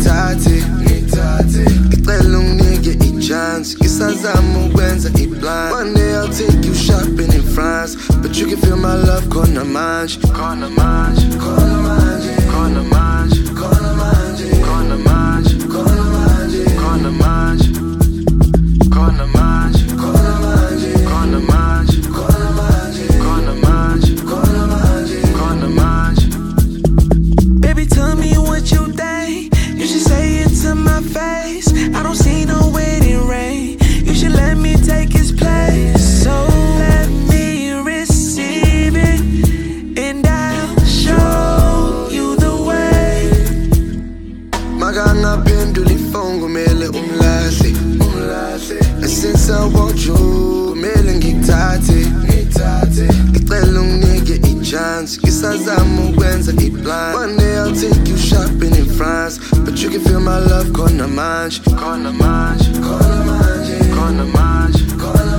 ngithathe ngicela unginike i-chance ngisazama ukwenza i-plan. One day I'll take you shopping in France, but you can feel my love khona manje, khona manje, khona manje, khona manje, khona manje, khona manje, khona manje, khona manje, khona manje, khona manje, khona manje, khona manje, khona manje, khona manje, khona manje. Baby, tell me what you think. You should say it to my face. I don't see no wedding ring. You should let me take his place. So let me receive it, and I'll show you the way. Makangaphendula ifoni kumele umlahle. And since I want you, kumele ngithathe ngicela unginike i-chance ngisazama ukwenza i-plan. One day I'll take you shopping in France, but you can feel my love khona manje, khona manje, khona manje, khona manje, khona